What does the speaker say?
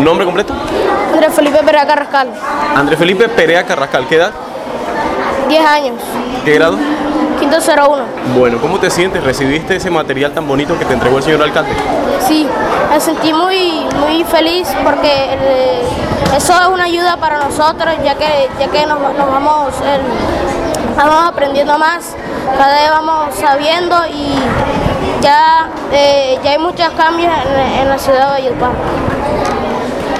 ¿Nombre completo? Andrés Felipe Perea Carrascal, Andrés Felipe Perea Carrascal. ¿Qué edad? 10 años, ¿Qué grado? quinto 01. Bueno, ¿cómo te sientes? ¿Recibiste ese material tan bonito que te entregó el señor alcalde? Sí, me sentí muy feliz porque eso es una ayuda para nosotros, ya que nos vamos aprendiendo más, cada vez vamos sabiendo y ya hay muchos cambios en la ciudad de Valledupar.